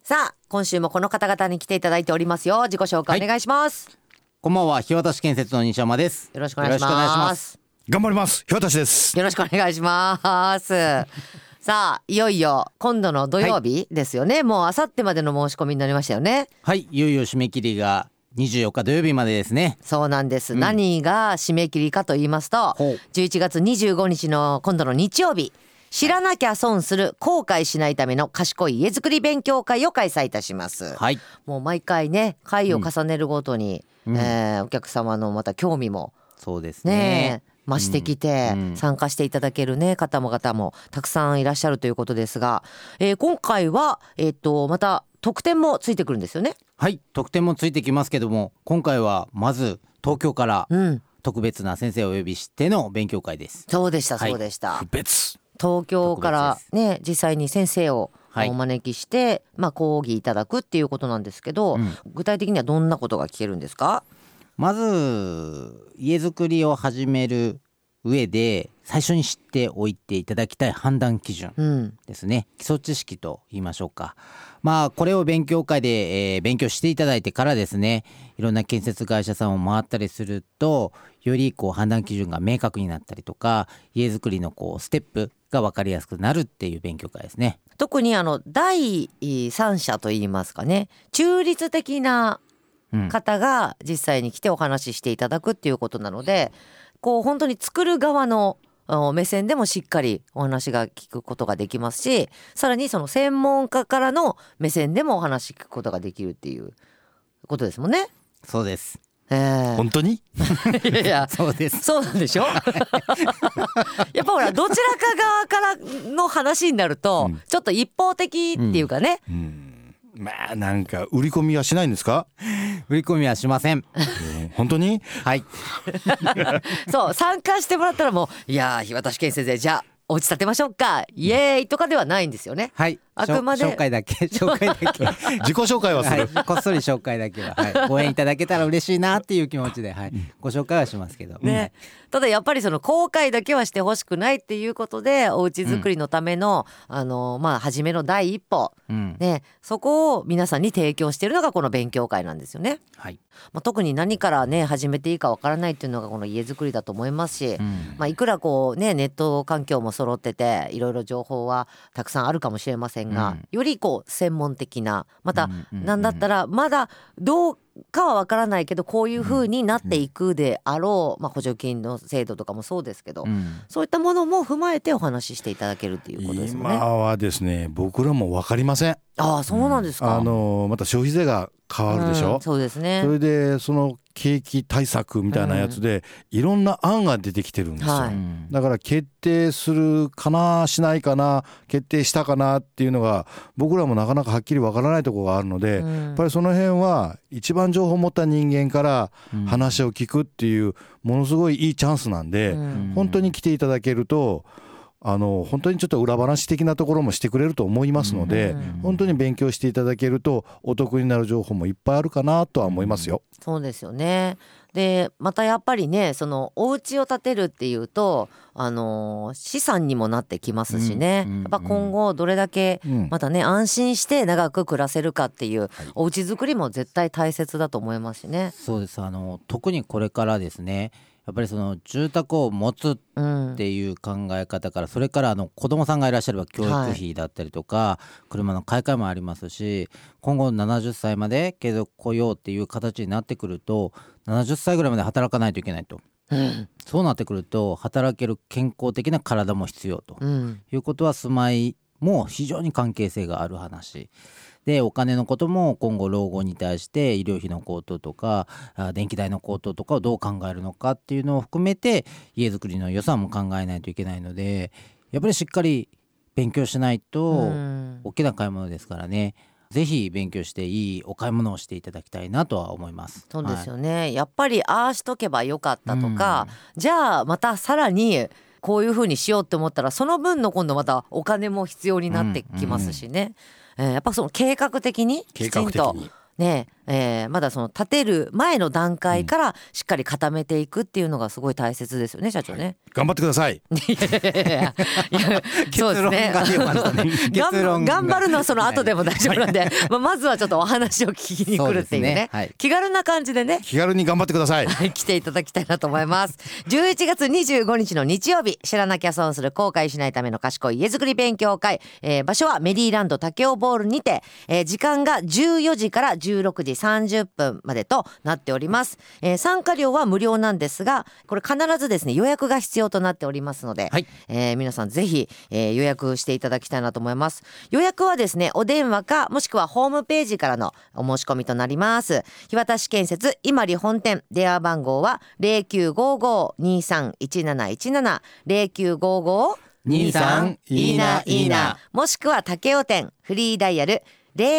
さあ今週もこの方々に来ていただいておりますよ。自己紹介お願いします。 こんばんは、日渡建設の西山です。 よろしくお願いします。 頑張ります。日渡です。 よろしくお願いしますさあいよいよ今度の土曜日ですよね、もうあさってまでの申し込みになりましたよね。 はい、いよいよ締め切りが24日土曜日までですね。 そうなんです、何が締め切りかと言いますと、11月25日の今度の日曜日、知らなきゃ損する後悔しないための賢い家づくり勉強会を開催いたします。 はい、 もう毎回ね会を重ねるごとに、お客様のまた興味もそうですね増してきて、参加していただけるね方もたくさんいらっしゃるということですが、今回はまた特典もついてくるんですよね。 はい、特典もついてきますけども、今回はまず東京から特別な先生をお呼びしての勉強会です。 そうでしたそうでした、 別東京からね実際に先生をお招きして、講義いただくっていうことなんですけど、具体的にはどんなことが聞けるんですか？ まず家づくりを始める上で最初に知っておいていただきたい判断基準ですね、基礎知識と言いましょうか。これを勉強会で、勉強していただいてからですね、いろんな建設会社さんを回ったりすると、より判断基準が明確になったりとか、家づくりのステップが分かりやすくなるっていう勉強会ですね。 特に第三者といいますかね、中立的な方が実際に来てお話ししていただくっていうことなので、本当に作る側の目線でもしっかりお話が聞くことができますし、さらにその専門家からの目線でもお話聞くことができるっていうことですもんね。 そうです。 本当にいやそうです。 そうなんでしょやっぱほらどちらか側からの話になると、ちょっと一方的っていうかね、 なんか売り込みはしないんですか？ 売り込みはしません。 本当に？ はいそう参加してもらったらもう、いや日渡建設でじゃあお家建てましょうかイエーイとかではないんですよね。 はい、 あくまで紹介だけ自己紹介はする、 こっそり紹介だけは、ご縁いただけたら嬉しいなっていう気持ちで、ご紹介はしますけどね。ただやっぱりその後悔だけはしてほしくないっていうことで、お家作りのための、初めの第一歩、そこを皆さんに提供しているのがこの勉強会なんですよね。特に何からね始めていいかわからないっていうのがこの家づくりだと思いますし、いくらネット環境も揃ってていろいろ情報はたくさんあるかもしれませんが、より専門的な、また何だったらまだどうかはわからないけどこういう風になっていくであろう、補助金の制度とかもそうですけど、そういったものも踏まえてお話ししていただけるっていうことですよね。 今はですね僕らも分かりません。 ああそうなんですか。 また消費税が変わるでしょ、 そうですね。 それでその景気対策みたいなやつで、いろんな案が出てきてるんですよ、だから決定するかなしないかな決定したかなっていうのが僕らもなかなかはっきりわからないところがあるので、やっぱりその辺は一番情報を持った人間から話を聞くっていうものすごいいいチャンスなんで、本当に来ていただけると本当にちょっと裏話的なところもしてくれると思いますので、本当に勉強していただけるとお得になる情報もいっぱいあるかなとは思いますよ。 そうですよね。でまたやっぱりねそのお家を建てるっていうと資産にもなってきますしね、やっぱ今後どれだけまたね、安心して長く暮らせるかっていう、お家作りも絶対大切だと思いますしね。 そうです。特にこれからですね、やっぱりその住宅を持つっていう考え方から、それから子供さんがいらっしゃれば教育費だったりとか、車の買い替えもありますし、今後70歳まで継続雇用っていう形になってくると70歳ぐらいまで働かないといけないと、そうなってくると働ける健康的な体も必要ということは、住まいも非常に関係性がある話で、お金のことも今後老後に対して医療費の高騰とか電気代の高騰とかをどう考えるのかっていうのを含めて家づくりの予算も考えないといけないので、やっぱりしっかり勉強しないと大きな買い物ですからね、ぜひ勉強していいお買い物をしていただきたいなとは思います。 そうですよね、やっぱりああしとけばよかったとか、じゃあまたさらにこういう風にしようって思ったらその分の今度またお金も必要になってきますしね、やっぱその計画的にきちんとねまだその建てる前の段階からしっかり固めていくっていうのがすごい大切ですよね社長ね。 頑張ってください。 そうですね。頑張るのはその後でも大丈夫なんで、まずはちょっとお話を聞きに来るっていうね、気軽な感じでね、 気軽に頑張ってください。 来ていただきたいなと思います。11月25日の日曜日、知らなきゃ損する後悔しないための賢い家づくり勉強会、場所はメリーランド武雄ボールにて、時間が14時から16時30分までとなっております。参加料は無料なんですが、これ必ずですね予約が必要となっておりますので、皆さんぜひ、予約していただきたいなと思います。予約はですねお電話かもしくはホームページからのお申し込みとなります。日渡市建設今里本店、電話番号は 0955-231717 0955-23いいないいな、もしくは武雄店フリーダイヤル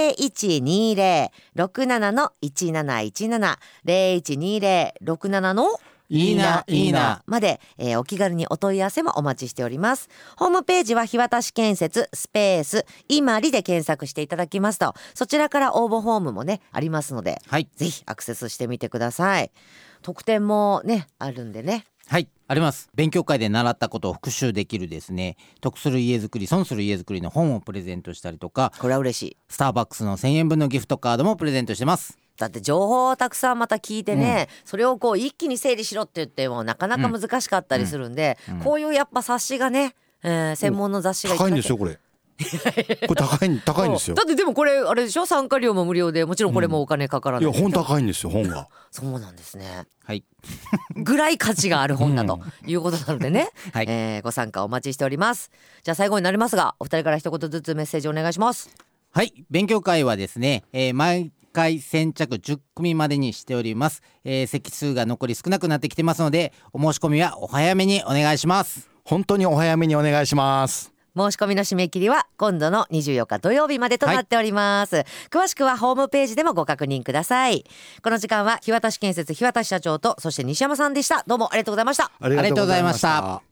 0120-67-1717 0120-67いいないいなまで、お気軽にお問い合わせもお待ちしております。ホームページは日渡市建設スペース今里で検索していただきますと、そちらから応募フォームもねありますので、ぜひアクセスしてみてください。特典もねあるんでね。 あります。勉強会で習ったことを復習できるですね、得する家づくり損する家づくりの本をプレゼントしたりとか、 これは嬉しい。 スターバックスの1000円分のギフトカードもプレゼントしてます。 だって情報をたくさんまた聞いてね、それをこう一気に整理しろって言ってもなかなか難しかったりするんで、こういうやっぱ冊子がね、専門の雑誌が高いんですよこれ。これ高いんですよ。 だってでもこれあれでしょ、参加料も無料で、もちろんこれもお金かからない、 いや本高いんですよ本が。 そうなんですね。ぐらい価値がある本だということなのでね、ご参加お待ちしております。じゃあ最後になりますがお二人から一言ずつメッセージお願いします。 勉強会はですね、毎回先着10組までにしております。席数が残り少なくなってきてますので、お申し込みはお早めにお願いします。 本当にお早めにお願いします。 申し込みの締め切りは今度の24日土曜日までとなっております、詳しくはホームページでもご確認ください。この時間は日渡市建設日渡市社長とそして西山さんでした。どうもありがとうございました。 ありがとうございました。